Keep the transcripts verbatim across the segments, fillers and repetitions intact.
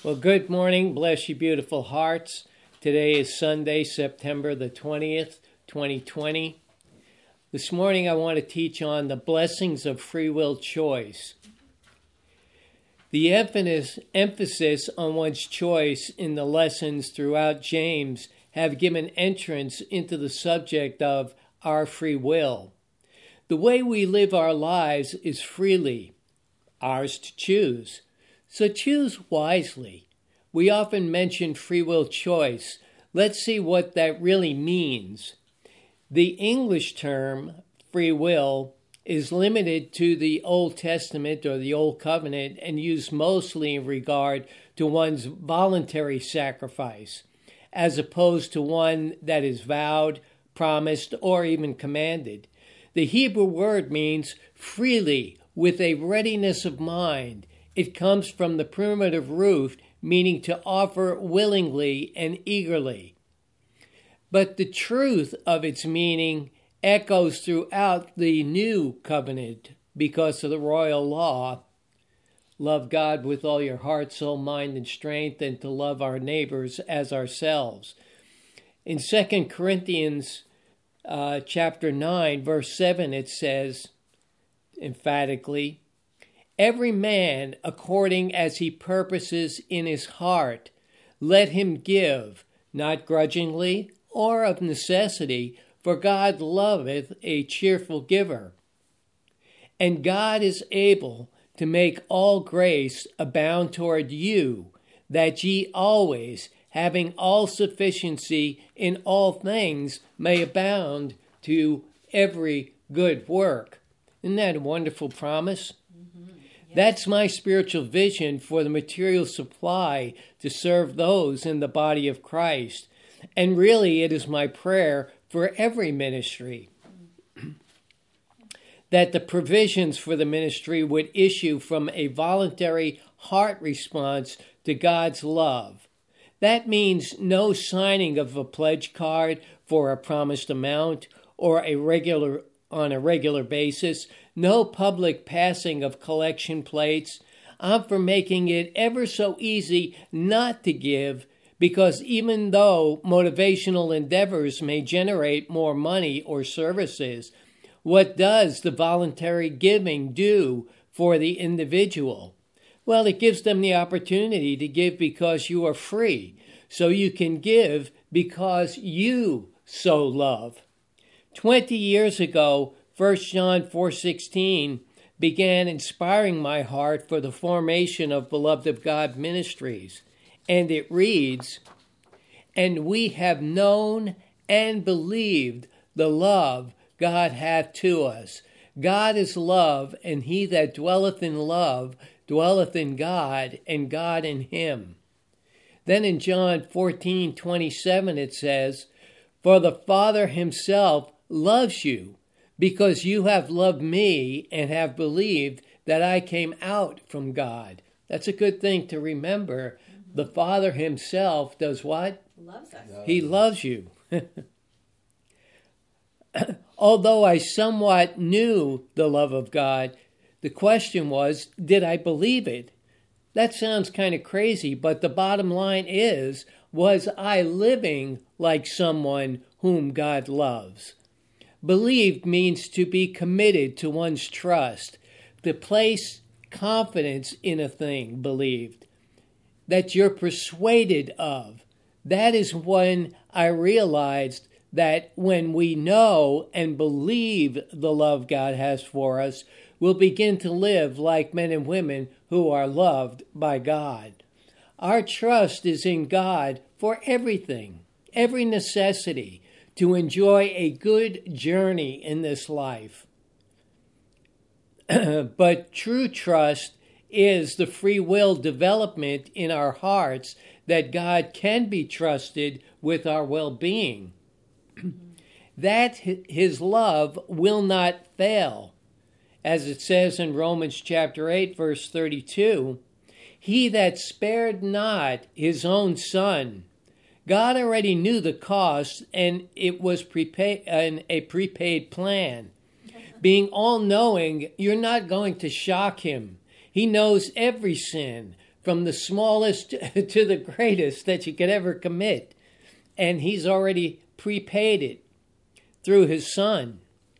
Well, good morning. Bless you, beautiful hearts. Today is Sunday, September the twentieth, twenty twenty. This morning I want to teach on the blessings of free will choice. The emphasis, emphasis on one's choice in the lessons throughout James have given entrance into the subject of our free will. The way we live our lives is freely, ours to choose. So choose wisely. We often mention free will choice. Let's see what that really means. The English term, free will, is limited to the Old Testament or the Old Covenant and used mostly in regard to one's voluntary sacrifice, as opposed to one that is vowed, promised, or even commanded. The Hebrew word means freely, with a readiness of mind. It comes from the primitive root, meaning to offer willingly and eagerly. But the truth of its meaning echoes throughout the new covenant because of the royal law. Love God with all your heart, soul, mind, and strength, and to love our neighbors as ourselves. In Second Corinthians uh, chapter nine, verse seven, it says emphatically, "Every man according as he purposes in his heart, let him give, not grudgingly or of necessity, for God loveth a cheerful giver. And God is able to make all grace abound toward you, that ye always, having all sufficiency in all things, may abound to every good work." Isn't that a wonderful promise? That's my spiritual vision for the material supply to serve those in the body of Christ. And really, it is my prayer for every ministry that the provisions for the ministry would issue from a voluntary heart response to God's love. That means no signing of a pledge card for a promised amount or a regular on a regular basis, no public passing of collection plates. I'm for making it ever so easy not to give, because even though motivational endeavors may generate more money or services, what does the voluntary giving do for the individual? Well, it gives them the opportunity to give because you are free, so you can give because you so love. Twenty years ago, First John four sixteen began inspiring my heart for the formation of Beloved of God Ministries. And it reads, "And we have known and believed the love God hath to us. God is love, and he that dwelleth in love dwelleth in God, and God in him." Then in John fourteen twenty-seven it says, "For the Father himself loves you, because you have loved me and have believed that I came out from God." That's a good thing to remember. Mm-hmm. The Father himself does what? Loves us. He loves you. Although I somewhat knew the love of God, the question was, did I believe it? That sounds kind of crazy, but the bottom line is, was I living like someone whom God loves? Believed means to be committed to one's trust, to place confidence in a thing believed, that you're persuaded of. That is when I realized that when we know and believe the love God has for us, we'll begin to live like men and women who are loved by God. Our trust is in God for everything, every necessity, to enjoy a good journey in this life. But true trust is the free will development in our hearts that God can be trusted with our well-being. That his love will not fail. As it says in Romans chapter eight, verse thirty-two, "He that spared not his own son." God already knew the cost, and it was prepaid, an, a prepaid plan. Being all-knowing, you're not going to shock him. He knows every sin, from the smallest to the greatest that you could ever commit. And he's already prepaid it through his Son.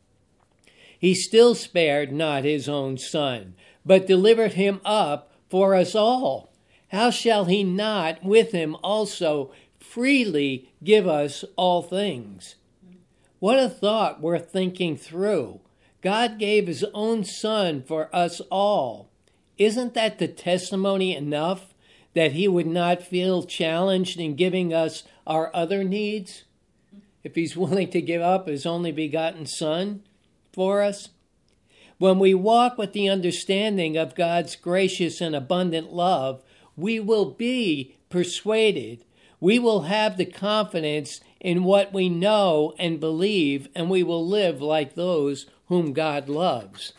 He still spared not his own Son, but delivered him up for us all. How shall he not with him also freely give us all things? What a thought worth thinking through. God gave his own Son for us all. Isn't that the testimony enough that he would not feel challenged in giving us our other needs? If he's willing to give up his only begotten Son for us? When we walk with the understanding of God's gracious and abundant love, we will be persuaded. We will have the confidence in what we know and believe, and we will live like those whom God loves.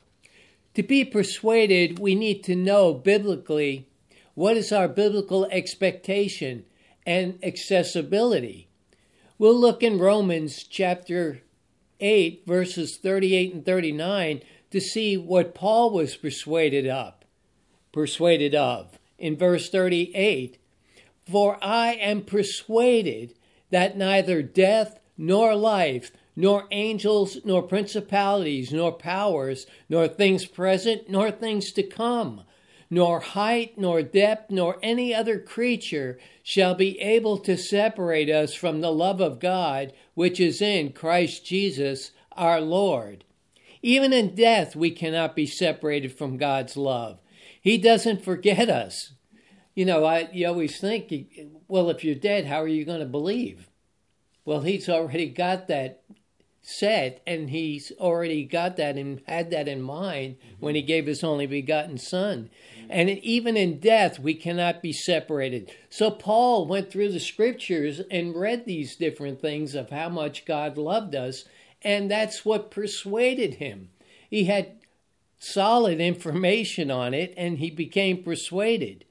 To be persuaded, we need to know biblically what is our biblical expectation and accessibility. We'll look in Romans chapter eight, verses thirty-eight and thirty-nine to see what Paul was persuaded of. Persuaded of. In verse thirty-eight, for I am persuaded that neither death nor life, nor angels, nor principalities, nor powers, nor things present, nor things to come, nor height, nor depth, nor any other creature shall be able to separate us from the love of God, which is in Christ Jesus our Lord. Even in death, we cannot be separated from God's love. He doesn't forget us. You know, I, you always think, well, if you're dead, how are you going to believe? Well, he's already got that set, and he's already got that and had that in mind when he gave his only begotten Son. And even in death, we cannot be separated. So Paul went through the scriptures and read these different things of how much God loved us, and that's what persuaded him. He had solid information on it, and he became persuaded.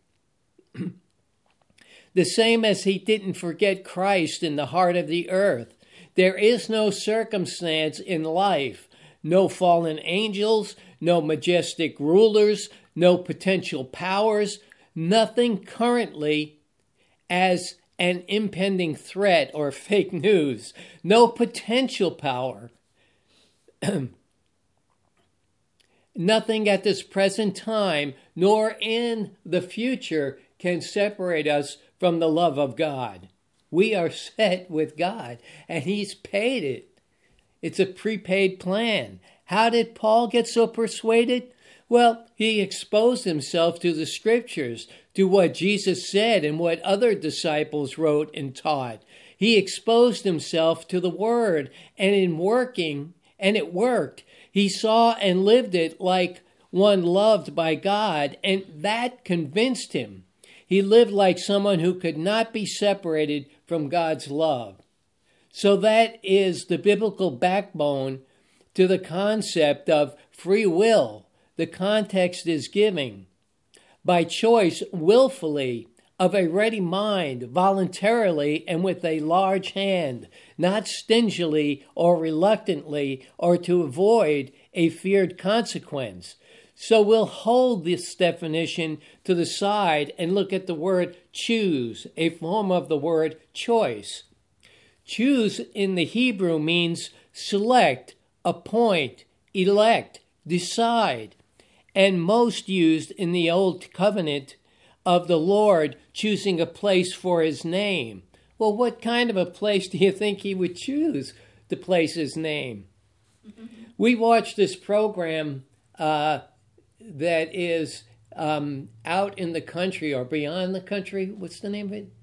The same as he didn't forget Christ in the heart of the earth. There is no circumstance in life, no fallen angels, no majestic rulers, no potential powers, nothing currently as an impending threat or fake news, no potential power, nothing at this present time, nor in the future can separate us from the love of God. We are set with God, and he's paid it. It's a prepaid plan. How did Paul get so persuaded? Well, he exposed himself to the scriptures, to what Jesus said and what other disciples wrote and taught. He exposed himself to the word, and in working, and it worked. He saw and lived it like one loved by God, and that convinced him. He lived like someone who could not be separated from God's love. So that is the biblical backbone to the concept of free will. The context is giving. By choice, willfully, of a ready mind, voluntarily, and with a large hand, not stingily or reluctantly, or to avoid a feared consequence. So we'll hold this definition to the side and look at the word choose, a form of the word choice. Choose in the Hebrew means select, appoint, elect, decide, and most used in the Old Covenant of the Lord choosing a place for his name. Well, what kind of a place do you think he would choose to place his name? Mm-hmm. We watched this program uh, that is um, out in the country or beyond the country. What's the name of it?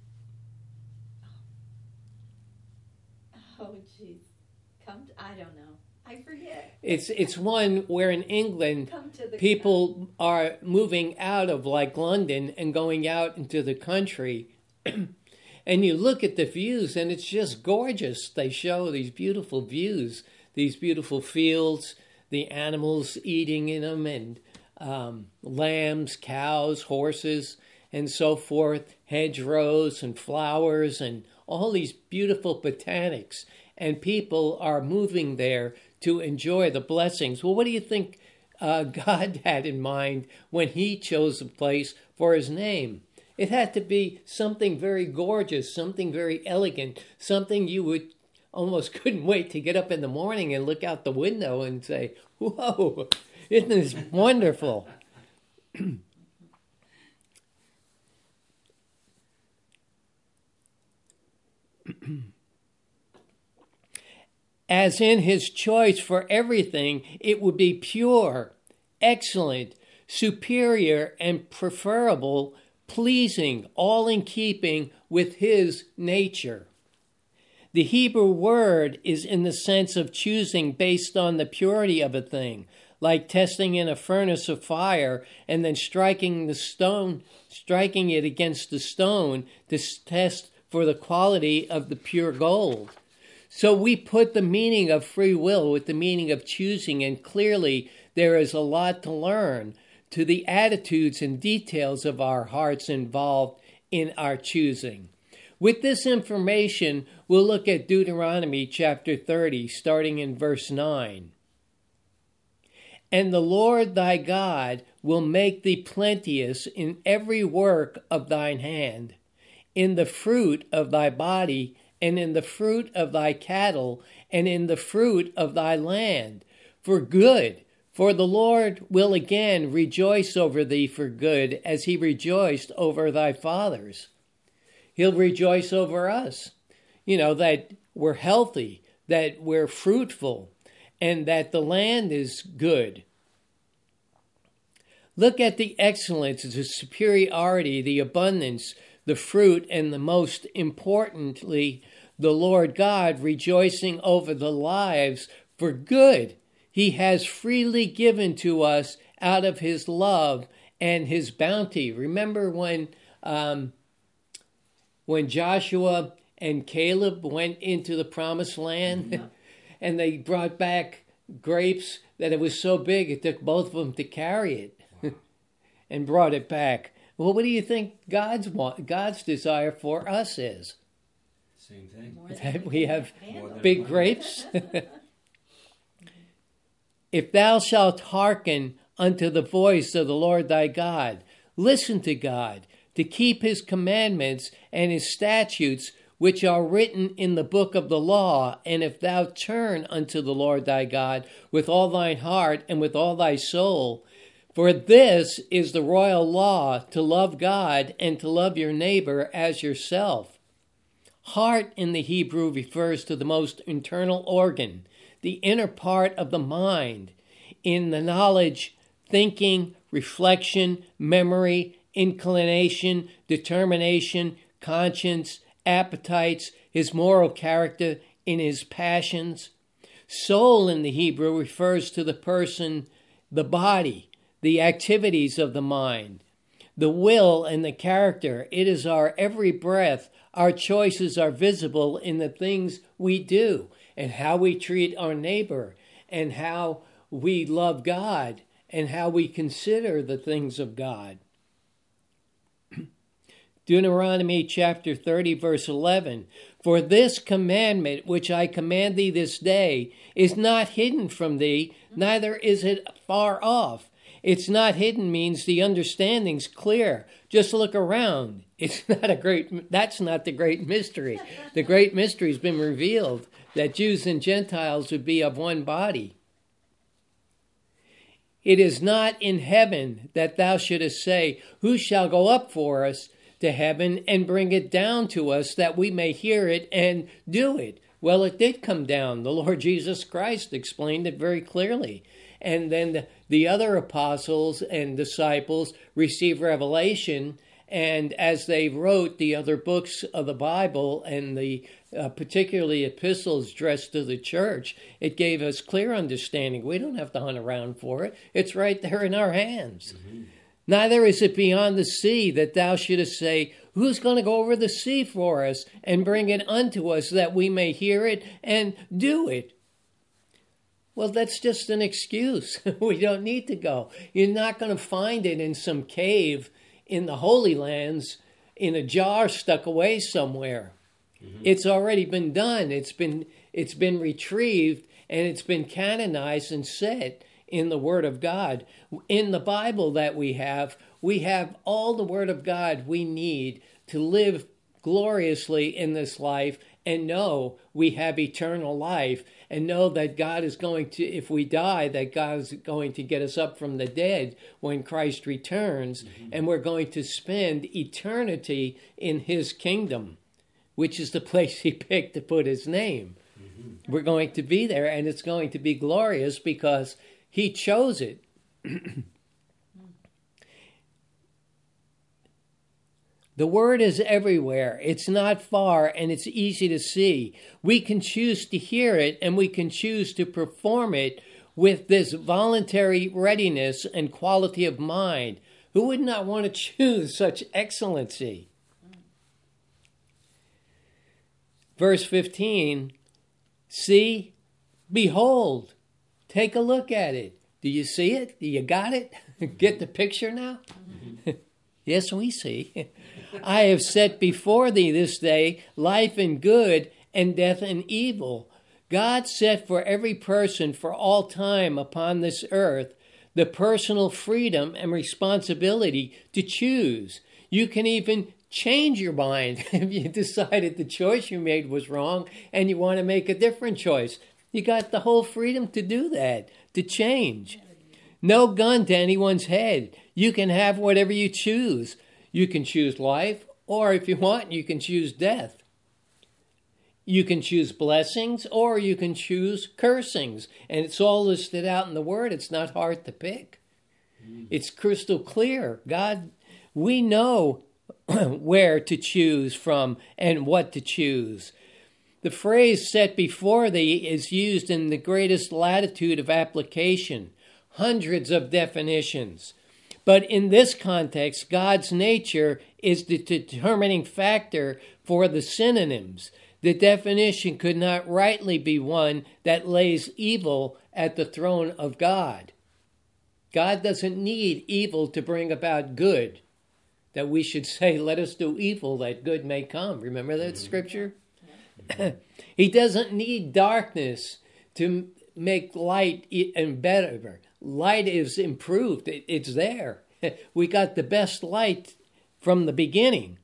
Oh, geez. Come to, I don't know. I forget. It's it's one where in England people are moving out of like London and going out into the country. And you look at the views and it's just gorgeous. They show these beautiful views, these beautiful fields, the animals eating in them, and um, lambs, cows, horses, and so forth, hedgerows and flowers and all these beautiful botanics. And people are moving there to enjoy the blessings. Well, what do you think uh, God had in mind when he chose a place for his name. It had to be something very gorgeous, something very elegant, something you would almost couldn't wait to get up in the morning and look out the window and say, whoa, isn't this wonderful? As in his choice for everything, it would be pure, excellent, superior, and preferable, pleasing, all in keeping with his nature. The Hebrew word is in the sense of choosing based on the purity of a thing, like testing in a furnace of fire and then striking the stone, striking it against the stone to test for the quality of the pure gold. So we put the meaning of free will with the meaning of choosing, and clearly there is a lot to learn to the attitudes and details of our hearts involved in our choosing. With this information, we'll look at Deuteronomy chapter thirty, starting in verse nine. And the Lord thy God will make thee plenteous in every work of thine hand, in the fruit of thy body, and in the fruit of thy cattle, and in the fruit of thy land, for good. For the Lord will again rejoice over thee for good, as he rejoiced over thy fathers. He'll rejoice over us, you know, that we're healthy, that we're fruitful, and that the land is good. Look at the excellence, the superiority, the abundance, the fruit, and the most importantly, the Lord God rejoicing over the lives for good. He has freely given to us out of his love and his bounty. Remember when um, when Joshua and Caleb went into the promised land yeah. and they brought back grapes that it was so big it took both of them to carry it wow. and brought it back. Well, what do you think God's want, God's desire for us is? Same thing. That we have big grapes. If thou shalt hearken unto the voice of the Lord thy God, listen to God, to keep his commandments and his statutes, which are written in the book of the law, and if thou turn unto the Lord thy God with all thine heart and with all thy soul, for this is the royal law, to love God and to love your neighbor as yourself. Heart in the Hebrew refers to the most internal organ, the inner part of the mind, in the knowledge, thinking, reflection, memory, inclination, determination, conscience, appetites, his moral character, in his passions. Soul in the Hebrew refers to the person, the body, the activities of the mind, the will and the character. It is our every breath. Our choices are visible in the things we do and how we treat our neighbor and how we love God and how we consider the things of God. Deuteronomy chapter thirty, verse eleven. For this commandment which I command thee this day is not hidden from thee, neither is it far off. It's not hidden means the understanding's clear. Just look around. It's not a great, that's not the great mystery. The great mystery has been revealed, that Jews and Gentiles would be of one body. It is not in heaven that thou shouldest say, who shall go up for us to heaven and bring it down to us that we may hear it and do it. Well, it did come down. The Lord Jesus Christ explained it very clearly. And then the, the other apostles and disciples received revelation, and as they wrote the other books of the Bible and the uh, particularly epistles addressed to the church, it gave us clear understanding. We don't have to hunt around for it. It's right there in our hands. Mm-hmm. Neither is it beyond the sea that thou shouldest say, who's going to go over the sea for us and bring it unto us that we may hear it and do it? Well, that's just an excuse. We don't need to go. You're not going to find it in some cave in the Holy Lands in a jar stuck away somewhere. Mm-hmm. It's already been done. It's been it's been retrieved, and it's been canonized and set in the Word of God. In the Bible that we have, we have all the Word of God we need to live gloriously in this life and know we have eternal life, and know that God is going to, if we die, that God is going to get us up from the dead when Christ returns, mm-hmm. and we're going to spend eternity in His kingdom, which is the place He picked to put His name. Mm-hmm. We're going to be there, and it's going to be glorious because He chose it. The Word is everywhere. It's not far, and it's easy to see. We can choose to hear it, and we can choose to perform it with this voluntary readiness and quality of mind. Who would not want to choose such excellency? Verse fifteen, see, behold, take a look at it. Do you see it? Do you got it? Get the picture now? Mm-hmm. Yes, we see. I have set before thee this day life and good, and death and evil. God set for every person for all time upon this earth the personal freedom and responsibility to choose. You can even change your mind if you decided the choice you made was wrong and you want to make a different choice. You got the whole freedom to do that, to change. No gun to anyone's head. You can have whatever you choose. You can choose life, or if you want, you can choose death. You can choose blessings, or you can choose cursings. And it's all listed out in the Word. It's not hard to pick. Mm. It's crystal clear. God, we know where to choose from and what to choose. The phrase set before thee is used in the greatest latitude of application. Hundreds of definitions. But in this context, God's nature is the determining factor for the synonyms. The definition could not rightly be one that lays evil at the throne of God. God doesn't need evil to bring about good, that we should say, let us do evil that good may come. Remember that scripture? He doesn't need darkness to make light and better. Light is improved. It's there. We got the best light from the beginning.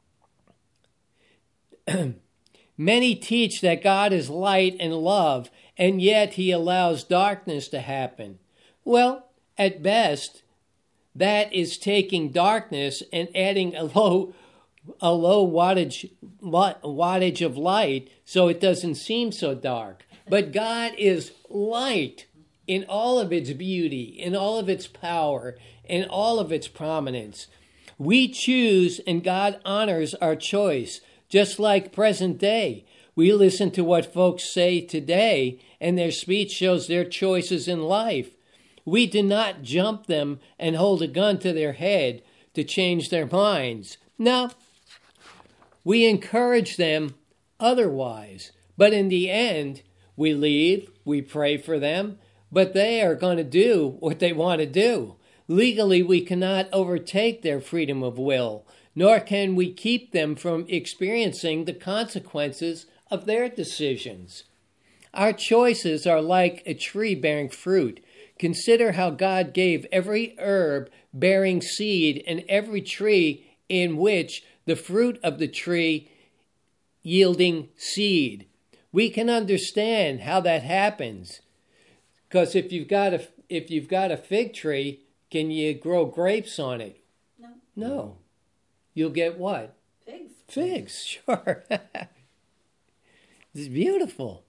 Many teach that God is light and love, and yet He allows darkness to happen. Well, at best, that is taking darkness and adding a low, a low wattage, wattage of light so it doesn't seem so dark. But God is light in all of its beauty, in all of its power, in all of its prominence. We choose, and God honors our choice, just like present day. We listen to what folks say today, and their speech shows their choices in life. We do not jump them and hold a gun to their head to change their minds. No, we encourage them otherwise. But in the end, we leave, we pray for them, but they are going to do what they want to do. Legally, we cannot overtake their freedom of will, nor can we keep them from experiencing the consequences of their decisions. Our choices are like a tree bearing fruit. Consider how God gave every herb bearing seed and every tree in which the fruit of the tree yielding seed. We can understand how that happens. Because if you've got a if you've got a fig tree, can you grow grapes on it? No. No. You'll get what? Figs. Figs, sure. It's beautiful.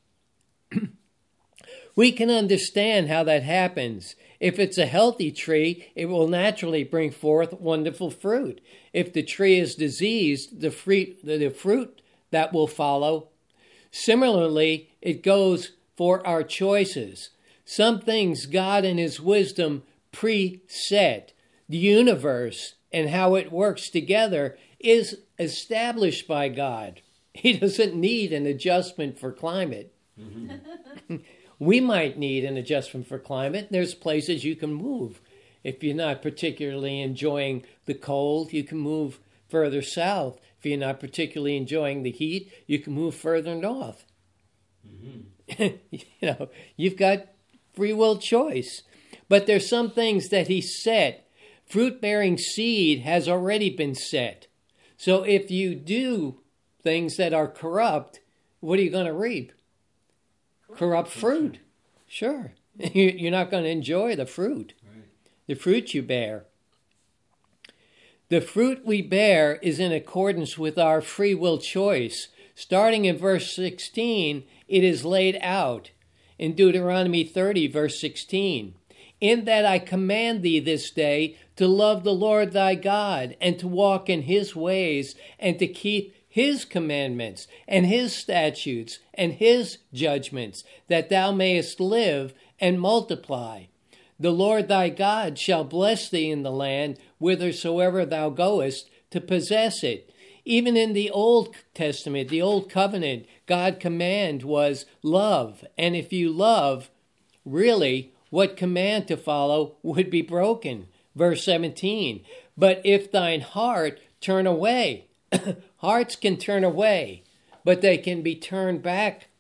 We can understand how that happens. If it's a healthy tree, it will naturally bring forth wonderful fruit. If the tree is diseased, the fruit, the fruit that will follow. Similarly, it goes for our choices. Some things God in His wisdom preset. The universe and how it works together is established by God. He doesn't need an adjustment for climate. Mm-hmm. We might need an adjustment for climate. There's places you can move. If you're not particularly enjoying the cold, you can move further south. If you're not particularly enjoying the heat, you can move further north. Mm-hmm. You know, you've got free will choice. But there's some things that he set. Fruit-bearing seed has already been set. So if you do things that are corrupt, what are you going to reap? Corrupt fruit. Sure. You're not going to enjoy the fruit, Right. the fruit you bear. The fruit we bear is in accordance with our free will choice. Starting in verse sixteen, it is laid out in Deuteronomy thirty, verse sixteen. In that I command thee this day to love the Lord thy God, and to walk in his ways, and to keep his commandments, and his statutes, and his judgments, that thou mayest live and multiply. The Lord thy God shall bless thee in the land whithersoever thou goest, to possess it. Even in the Old Testament, the Old Covenant, God's command was love. And if you love, really, what command to follow would be broken? Verse seventeen, but if thine heart turn away, hearts can turn away, but they can be turned back.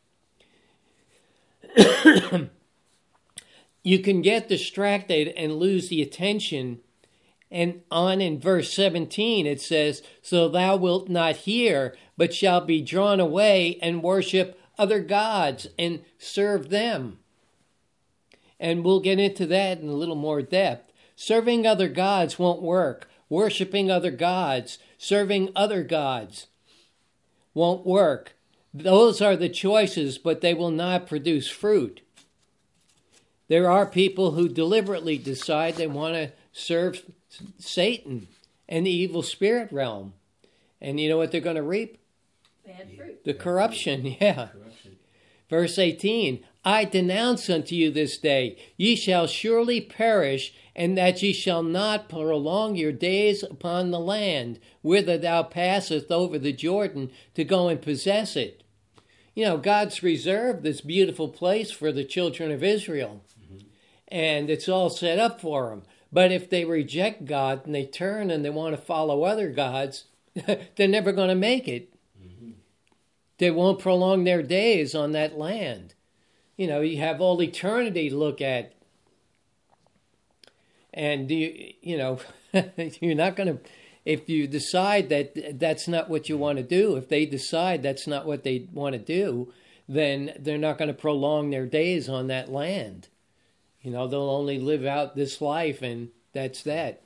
You can get distracted and lose the attention. And on in verse seventeen it says, so thou wilt not hear, but shalt be drawn away and worship other gods and serve them. And we'll get into that in a little more depth. Serving other gods won't work. Worshipping other gods, serving other gods won't work. Those are the choices, but they will not produce fruit. There are people who deliberately decide they want to serve Satan and the evil spirit realm. And you know what they're going to reap? Bad fruit. The corruption, yeah. Corruption. Verse eighteen, I denounce unto you this day, ye shall surely perish, and that ye shall not prolong your days upon the land, whither thou passest over the Jordan to go and possess it. You know, God's reserved this beautiful place for the children of Israel, mm-hmm. and it's all set up for them. But if they reject God and they turn and they want to follow other gods, they're never going to make it. Mm-hmm. They won't prolong their days on that land. You know, you have all eternity to look at. And, you, you know, you're not going to, if you decide that that's not what you want to do, if they decide that's not what they want to do, then they're not going to prolong their days on that land. You know, they'll only live out this life, and that's that.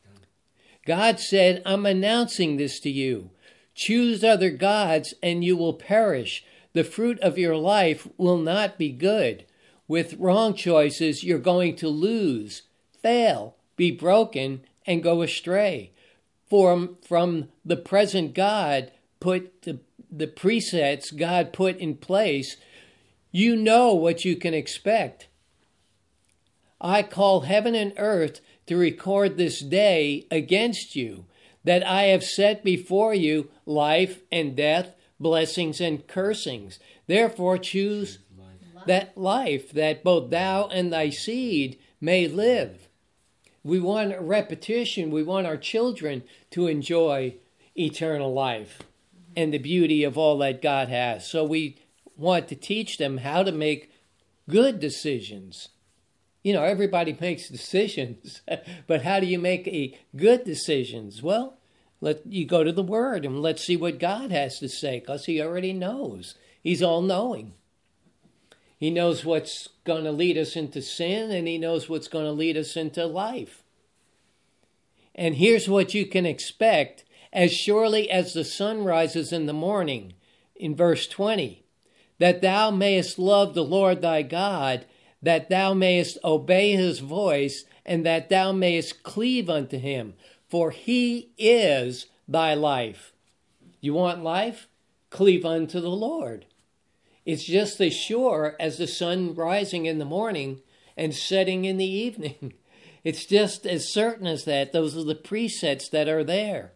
God said, I'm announcing this to you. Choose other gods, and you will perish. The fruit of your life will not be good. With wrong choices, you're going to lose, fail, be broken, and go astray. For from the present God put the, the presets God put in place, you know what you can expect. I call heaven and earth to record this day against you, that I have set before you life and death, blessings and cursings. Therefore choose Life. that life, that both thou and thy seed may live. We want a repetition. We want our children to enjoy eternal life and the beauty of all that God has. So we want to teach them how to make good decisions. You know, everybody makes decisions, but how do you make a good decisions? Well, let you go to the Word and let's see what God has to say, because He already knows. He's all-knowing. He knows what's going to lead us into sin, and He knows what's going to lead us into life. And here's what you can expect: as surely as the sun rises in the morning, in verse twenty, that thou mayest love the Lord thy God, that thou mayest obey His voice, and that thou mayest cleave unto Him, for He is thy life. You want life? Cleave unto the Lord. It's just as sure as the sun rising in the morning and setting in the evening. It's just as certain as that. Those are the presets that are there.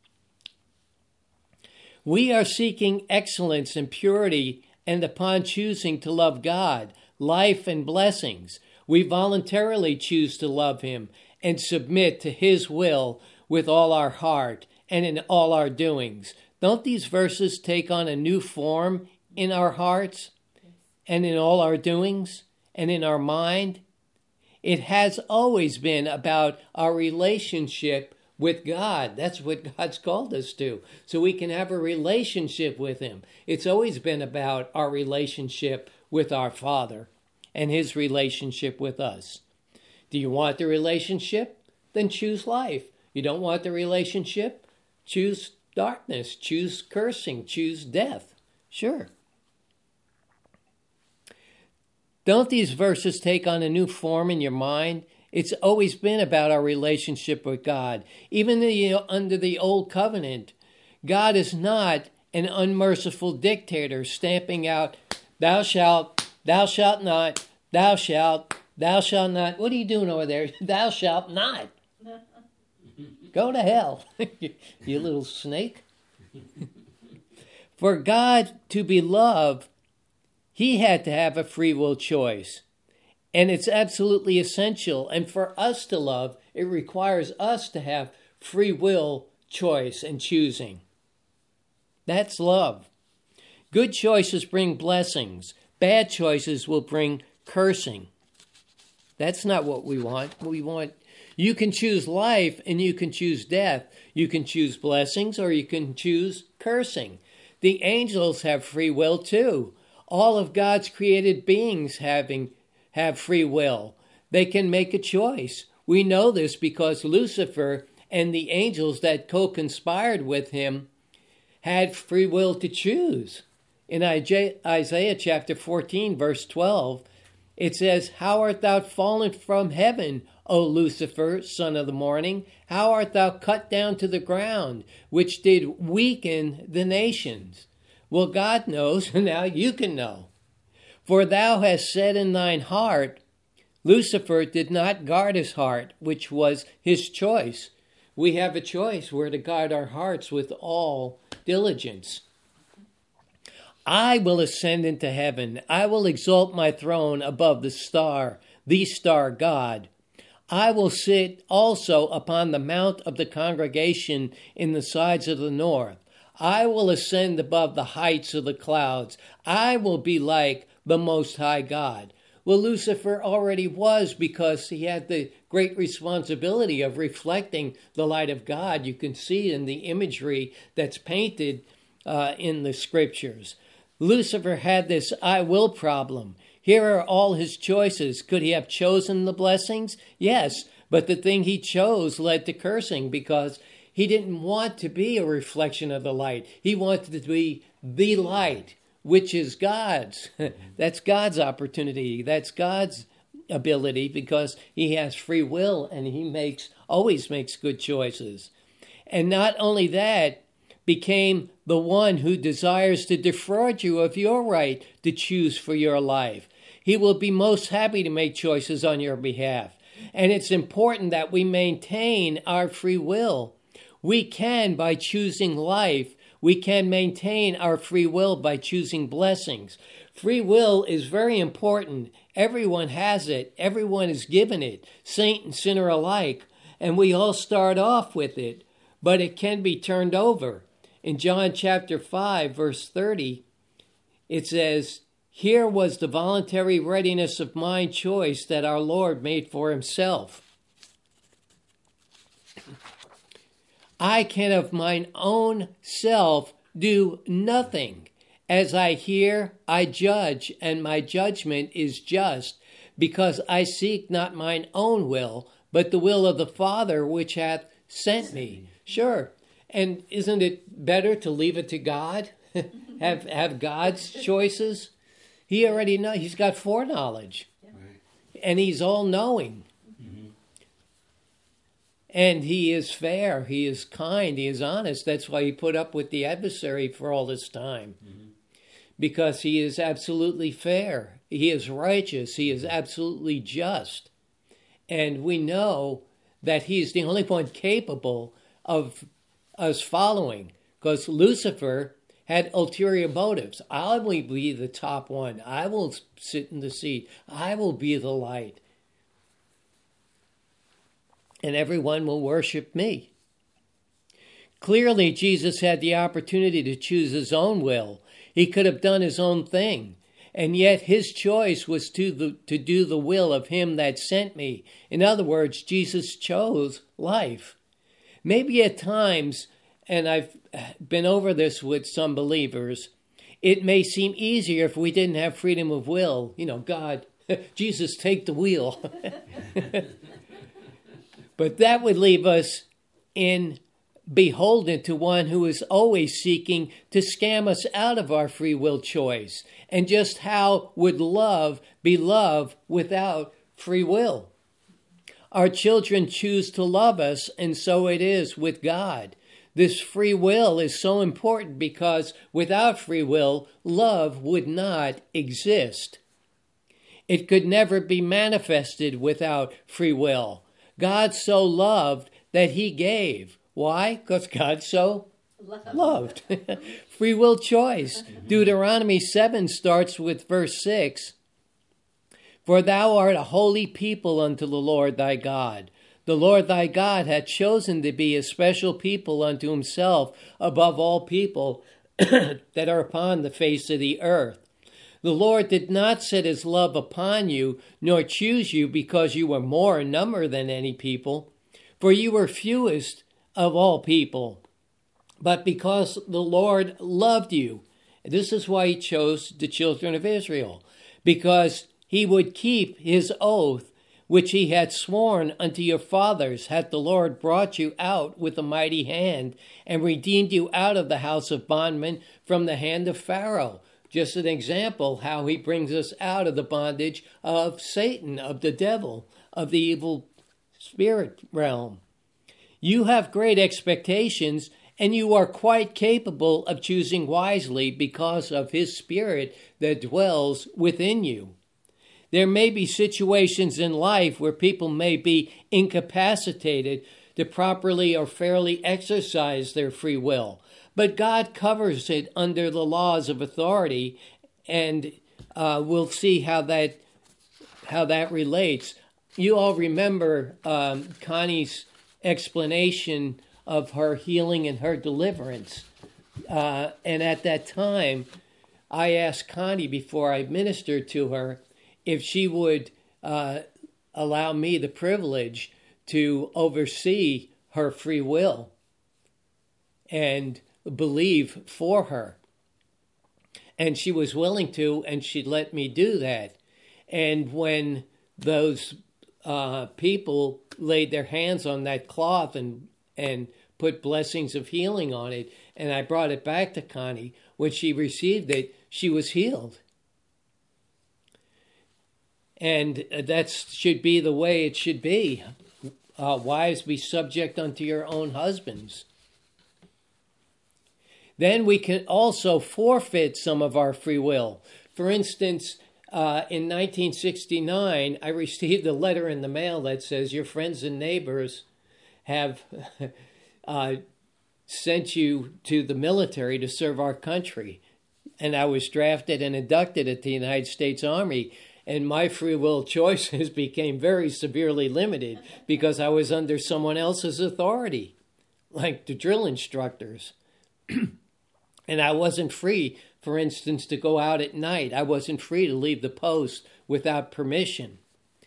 We are seeking excellence and purity, and upon choosing to love God, life and blessings, we voluntarily choose to love Him and submit to His will with all our heart and in all our doings. Don't these verses take on a new form in our hearts and in all our doings? and in our mind, it has always been about our relationship with God. That's what God's called us to, so we can have a relationship with him. It's always been about our relationship with our Father and his relationship with us. Do you want the relationship? Then choose life. You don't want the relationship? Choose darkness, choose cursing, choose death. Sure. Don't these verses take on a new form in your mind? It's always been about our relationship with God. Even the, under the Old Covenant, God is not an unmerciful dictator stamping out, thou shalt, thou shalt not, thou shalt, thou shalt not. What are you doing over there? Thou shalt not. Go to hell, you little snake. For God to be loved, he had to have a free will choice. And it's absolutely essential. And for us to love, it requires us to have free will choice and choosing. That's love. Good choices bring blessings. Bad choices will bring cursing. That's not what we want. We want, you can choose life and you can choose death. You can choose blessings or you can choose cursing. The angels have free will too. All of God's created beings having have free will. They can make a choice. We know this because Lucifer and the angels that co-conspired with him had free will to choose. In Isaiah chapter fourteen, verse twelve, it says, "How art thou fallen from heaven, O Lucifer, son of the morning? How art thou cut down to the ground, which did weaken the nations?" Well, God knows, and now you can know. For thou hast said in thine heart, Lucifer did not guard his heart, which was his choice. We have a choice. We're to guard our hearts with all diligence. I will ascend into heaven. I will exalt my throne above the star, the star God. I will sit also upon the mount of the congregation in the sides of the north. I will ascend above the heights of the clouds. I will be like the Most High God. Well, Lucifer already was, because he had the great responsibility of reflecting the light of God. You can see in the imagery that's painted uh, in the scriptures. Lucifer had this I will problem. Here are all his choices. Could he have chosen the blessings? Yes, but the thing he chose led to cursing, because he didn't want to be a reflection of the light. He wanted to be the light, which is God's. That's God's opportunity. That's God's ability, because he has free will and he makes always makes good choices. And not only that, became the one who desires to defraud you of your right to choose for your life. He will be most happy to make choices on your behalf. And it's important that we maintain our free will. We can, by choosing life, we can maintain our free will by choosing blessings. Free will is very important. Everyone has it. Everyone is given it, saint and sinner alike. And we all start off with it, but it can be turned over. In John chapter five, verse thirty, it says, "Here was the voluntary readiness of mind choice that our Lord made for himself. I can of mine own self do nothing. As I hear, I judge, and my judgment is just, because I seek not mine own will, but the will of the Father which hath sent me." Sure. And isn't it better to leave it to God? have have God's choices? He already knows. He's got foreknowledge. Right. And he's all-knowing. Mm-hmm. And he is fair. He is kind. He is honest. That's why he put up with the adversary for all this time. Mm-hmm. Because he is absolutely fair. He is righteous. He is absolutely just. And we know that he's the only one capable of us following. Because Lucifer had ulterior motives. I will be the top one. I will sit in the seat. I will be the light. And everyone will worship me. Clearly, Jesus had the opportunity to choose his own will. He could have done his own thing. and yet his choice was to, the, to do the will of him that sent me. In other words, Jesus chose life. Maybe at times, and I've been over this with some believers, it may seem easier if we didn't have freedom of will. You know, God, Jesus, take the wheel. But that would leave us in beholden to one who is always seeking to scam us out of our free will choice. And just how would love be love without free will? Our children choose to love us, and so it is with God. This free will is so important because without free will, love would not exist. It could never be manifested without free will. God so loved that he gave. Why? Because God so Love. loved. Free will choice. Deuteronomy seven starts with verse six. For thou art a holy people unto the Lord thy God. The Lord thy God hath chosen to be a special people unto himself above all people that are upon the face of the earth. The Lord did not set his love upon you, nor choose you because you were more in number than any people, for you were fewest of all people, but because the Lord loved you. This is why he chose the children of Israel, because he would keep his oath, which he had sworn unto your fathers, hath the Lord brought you out with a mighty hand, and redeemed you out of the house of bondmen from the hand of Pharaoh. Just an example how he brings us out of the bondage of Satan, of the devil, of the evil spirit realm. You have great expectations, and you are quite capable of choosing wisely because of his spirit that dwells within you. There may be situations in life where people may be incapacitated to properly or fairly exercise their free will, but God covers it under the laws of authority, and uh, we'll see how that how that relates. You all remember um, Connie's explanation of her healing and her deliverance. Uh, and at that time, I asked Connie before I ministered to her if she would uh, allow me the privilege to oversee her free will and believe for her. And she was willing to, and she let me do that. And when those uh, people laid their hands on that cloth and and put blessings of healing on it, and I brought it back to Connie, when she received it, she was healed. And that should be the way it should be. Uh, wives, be subject unto your own husbands. Then we can also forfeit some of our free will. For instance, uh, in nineteen sixty-nine, I received a letter in the mail that says, your friends and neighbors have uh, sent you to the military to serve our country. And I was drafted and inducted at the United States Army. And my free will choices became very severely limited because I was under someone else's authority, like the drill instructors. And I wasn't free, for instance, to go out at night. I wasn't free to leave the post without permission.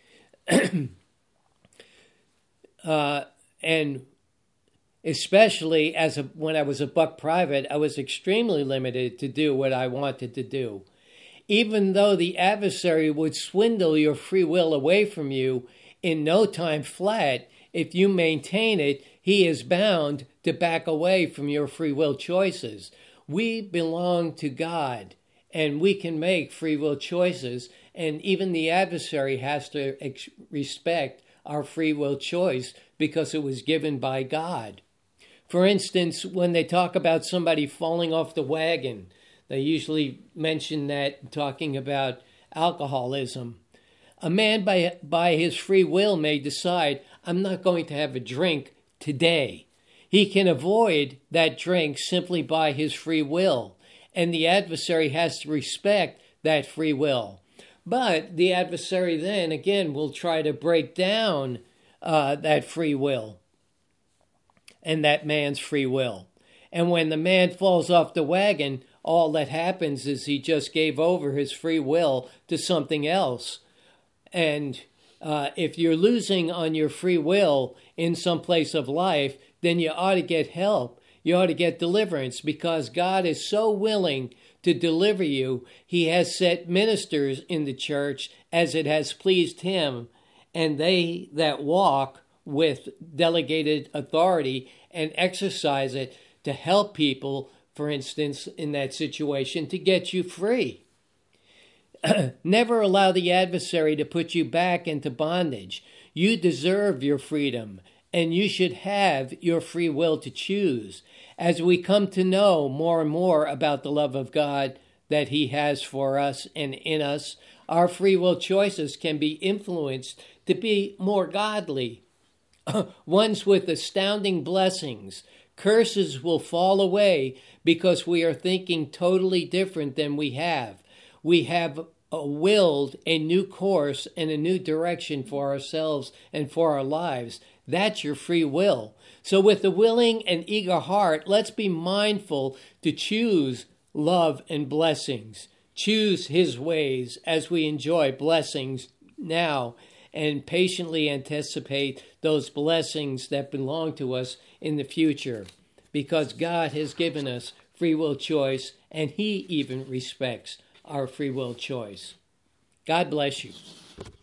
uh, and especially as a, when I was a buck private, I was extremely limited to do what I wanted to do. Even though the adversary would swindle your free will away from you in no time flat, if you maintain it, he is bound to back away from your free will choices. We belong to God, and we can make free will choices, and even the adversary has to ex- respect our free will choice because it was given by God. For instance, when they talk about somebody falling off the wagon, they usually mention that talking about alcoholism. A man by, by his free will may decide, I'm not going to have a drink today. He can avoid that drink simply by his free will, and the adversary has to respect that free will. But the adversary then, again, will try to break down uh, that free will and that man's free will. And when the man falls off the wagon, all that happens is he just gave over his free will to something else. And uh, if you're losing on your free will in some place of life, then you ought to get help. You ought to get deliverance, because God is so willing to deliver you. He has set ministers in the church as it has pleased him, and they that walk with delegated authority and exercise it to help people, for instance, in that situation, to get you free. Never allow the adversary to put you back into bondage. You deserve your freedom, and you should have your free will to choose. As we come to know more and more about the love of God that he has for us and in us, our free will choices can be influenced to be more godly, ones with astounding blessings. Curses will fall away because we are thinking totally different than we have. We have uh, willed a new course and a new direction for ourselves and for our lives. That's your free will. So with a willing and eager heart, let's be mindful to choose love and blessings. Choose his ways as we enjoy blessings now, and patiently anticipate those blessings that belong to us in the future, because God has given us free will choice, and he even respects our free will choice. God bless you.